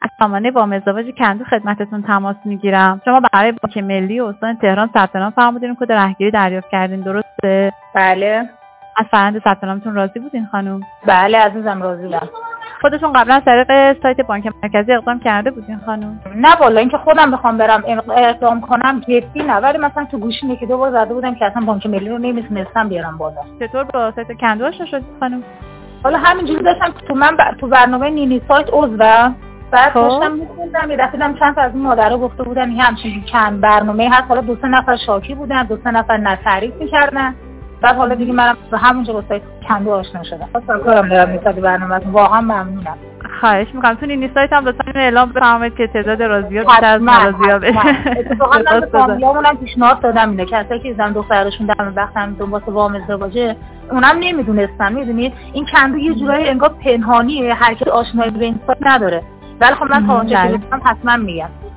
از سامانه وام ازدواج کندو خدمتتون تماس میگیرم. شما برای بانک ملی استان تهران ثبت نام فرمودین، کد رهگیری دریافت کردین، درسته؟ بله. از فرآیند ثبت نامتون راضی بودین خانم؟ بله عزیزم راضی بودم. خودتون قبلا از طریق سایت بانک مرکزی اقدام کرده بودین خانم؟ نه والا اینکه خودم بخوام برم اقدام کنم جدی نه، ولی مثلا تو گوشی یکی دو بار زده بودم که اصلا بانک ملی رو نمیتونستم بیارم بالا. چطور با سایت کندو آشنا شدید خانم؟ حالا همینجوری داشتم تو برنامه نینی سایت عضوم، بعد داشتم می‌خوندم یه دفعه دیدم چند تا از این مادرها گفته بودن این همچین چند برنامه هست، حالا 2-3 نفر شاکی بودن، 2-3 نفر نه تعریف می‌کردن. بعد حالا دیگه منم همونجا با سایت کندو آشنا شدم. اصلا کارم دارم میاد برنامه واقعا ممنونم. خواهش می‌کنم تو این سایت هم لطفاً اعلام بفرمایید که تعداد راضی‌ها بیشتر از ناراضی‌ها بشه. اتفاقا من به فامیلامونم پیشنهاد دادم اینه که کسایی که دیدن دخترشون دم وقتم واسه وام ازدواجه اونم نمیدونستن. میدونید این کندو یه جورایی انگار پنهانیه، هر کی آشنایی به این سایت نداره، ولی خب من تا اونجا که گفتم حتما میگم.